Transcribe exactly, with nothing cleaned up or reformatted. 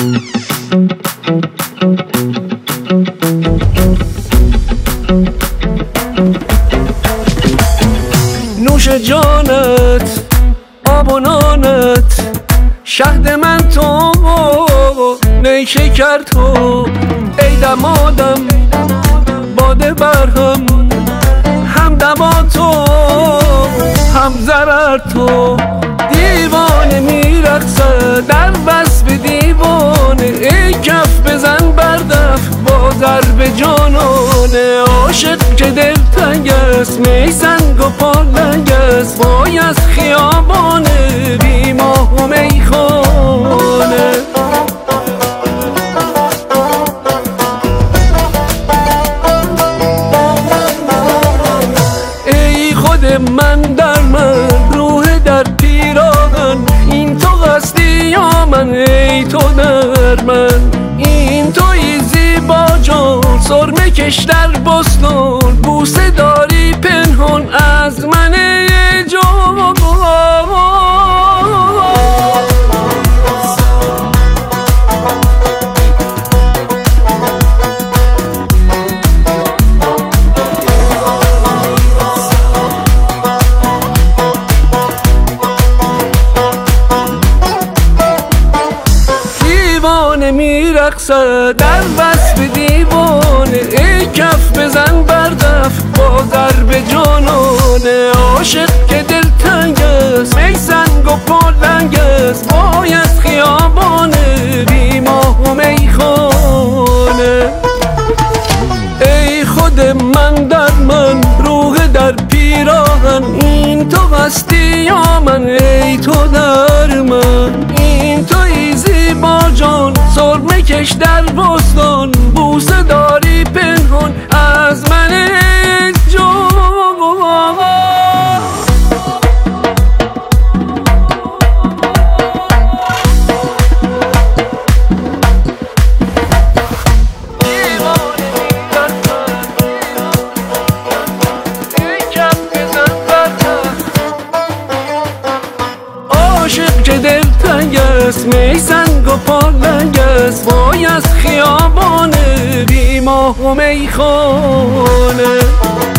نوش جانت آب و نانت شهد من تو نیشکر تو ای دمادم باده برهم هم دوا تو هم ضرر تو دیوانه میرقصد در وصف دیوانه ای کف بزن بردف با ضرب جانانه عاشق که دلتنگ است می سنگ و پالنگ است وای از خیابانه بی ماه و میخانه ای خود من در من روح در پیراهن این تو هستی یا من ای تو در من این توی زیبا جان سرمه کش در بستان بوسه داری پنهان از من جان دیوانه میرقصد در وصف دیوانه ای کف بزن بردف با ضرب جانانه عاشق که دلتنگ است می سنگ و پالنگ است وای از خیابانه بی ماه و میخانه ای خود من در من روح در پیراهن این تو هستی یا من ای تو در من این توی زیبا جان سرمه کش در بستان بوسه داری پنهان از من جان عاشق که دلتنگ است می سنگ و پالنگ است وای از خیابانه بی ماه و میخانه